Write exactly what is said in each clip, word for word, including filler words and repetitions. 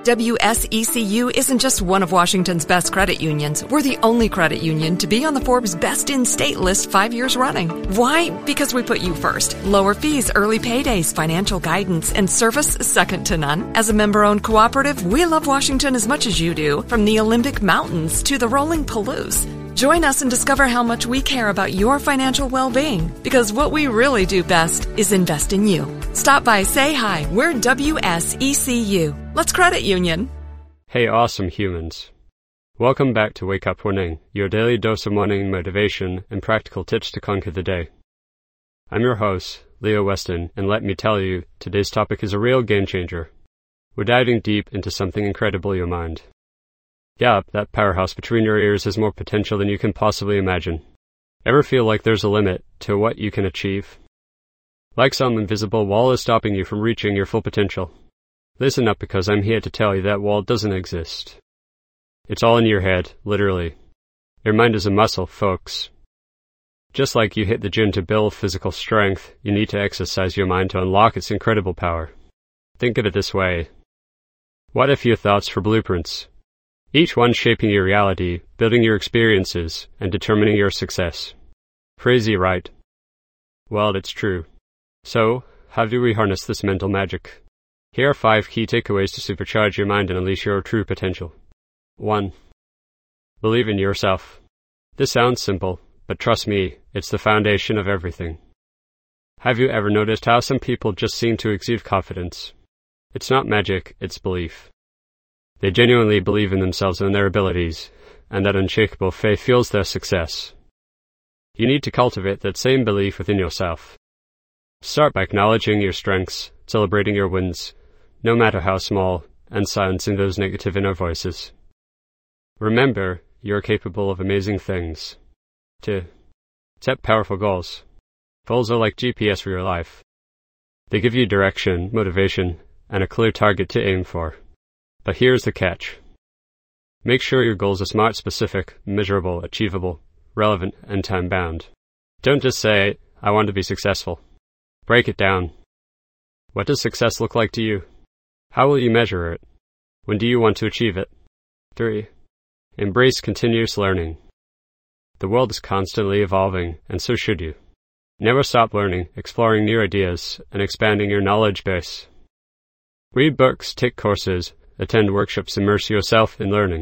W S E C U isn't just one of Washington's best credit unions. We're the only credit union to be on the Forbes Best in State list five years running. Why? Because we put you first. Lower fees, early paydays, financial guidance, and service second to none. As a member-owned cooperative, we love Washington as much as you do, from the Olympic Mountains to the rolling Palouse. Join us and discover how much we care about your financial well-being, because what we really do best is invest in you. Stop by, say hi. We're W S E C U. Let's credit union. Hey, awesome humans. Welcome back to Wake Up Winning, your daily dose of morning motivation and practical tips to conquer the day. I'm your host, Leo Weston, and let me tell you, today's topic is a real game changer. We're diving deep into something incredible, your mind. Yup, that powerhouse between your ears has more potential than you can possibly imagine. Ever feel like there's a limit to what you can achieve? Like some invisible wall is stopping you from reaching your full potential. Listen up, because I'm here to tell you that wall doesn't exist. It's all in your head, literally. Your mind is a muscle, folks. Just like you hit the gym to build physical strength, you need to exercise your mind to unlock its incredible power. Think of it this way. What if your thoughts were blueprints? Each one shaping your reality, building your experiences, and determining your success. Crazy, right? Well, it's true. So, how do we harness this mental magic? Here are five key takeaways to supercharge your mind and unleash your true potential. one. Believe in yourself. This sounds simple, but trust me, it's the foundation of everything. Have you ever noticed how some people just seem to exude confidence? It's not magic, it's belief. They genuinely believe in themselves and their abilities, and that unshakable faith fuels their success. You need to cultivate that same belief within yourself. Start by acknowledging your strengths, celebrating your wins, no matter how small, and silencing those negative inner voices. Remember, you're capable of amazing things. two. Set powerful goals. Goals are like G P S for your life. They give you direction, motivation, and a clear target to aim for. But here's the catch. Make sure your goals are smart, specific, measurable, achievable, relevant, and time-bound. Don't just say, I want to be successful. Break it down. What does success look like to you? How will you measure it? When do you want to achieve it? three. Embrace continuous learning. The world is constantly evolving, and so should you. Never stop learning, exploring new ideas, and expanding your knowledge base. Read books, take courses, attend workshops, immerse yourself in learning.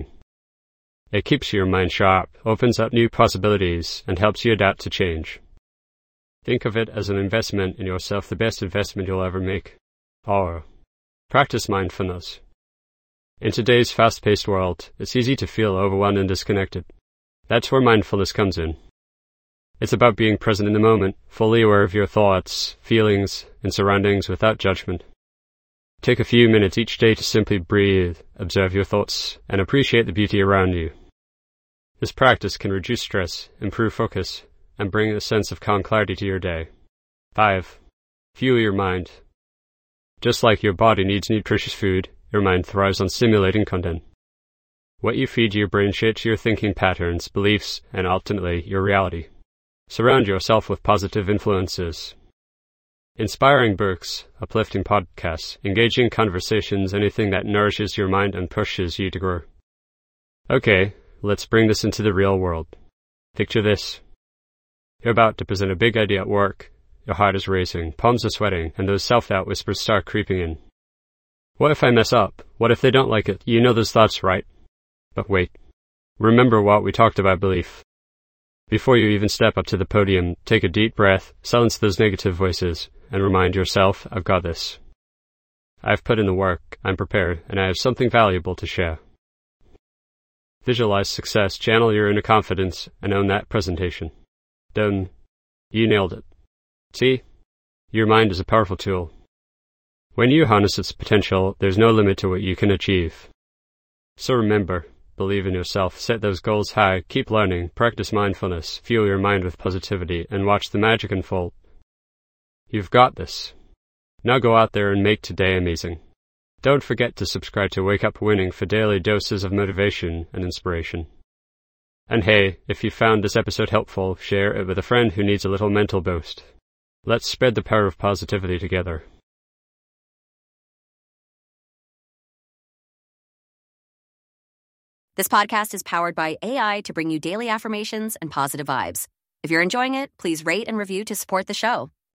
It keeps your mind sharp, opens up new possibilities, and helps you adapt to change. Think of it as an investment in yourself, the best investment you'll ever make. four. Practice mindfulness. In today's fast-paced world, it's easy to feel overwhelmed and disconnected. That's where mindfulness comes in. It's about being present in the moment, fully aware of your thoughts, feelings, and surroundings without judgment. Take a few minutes each day to simply breathe, observe your thoughts, and appreciate the beauty around you. This practice can reduce stress, improve focus, and bring a sense of calm clarity to your day. five. Fuel your mind. Just like your body needs nutritious food, your mind thrives on stimulating content. What you feed your brain shapes your thinking patterns, beliefs, and ultimately, your reality. Surround yourself with positive influences. Inspiring books, uplifting podcasts, engaging conversations, anything that nourishes your mind and pushes you to grow. Okay, let's bring this into the real world. Picture this. You're about to present a big idea at work. Your heart is racing, palms are sweating, and those self-doubt whispers start creeping in. What if I mess up? What if they don't like it? You know those thoughts, right? But wait. Remember what we talked about belief. Before you even step up to the podium, take a deep breath, silence those negative voices, and remind yourself, I've got this. I've put in the work, I'm prepared, and I have something valuable to share. Visualize success, channel your inner confidence, and own that presentation. Done. You nailed it. See? Your mind is a powerful tool. When you harness its potential, there's no limit to what you can achieve. So remember, believe in yourself, set those goals high, keep learning, practice mindfulness, fuel your mind with positivity, and watch the magic unfold. You've got this. Now go out there and make today amazing. Don't forget to subscribe to Wake Up Winning for daily doses of motivation and inspiration. And hey, if you found this episode helpful, share it with a friend who needs a little mental boost. Let's spread the power of positivity together. This podcast is powered by A I to bring you daily affirmations and positive vibes. If you're enjoying it, please rate and review to support the show.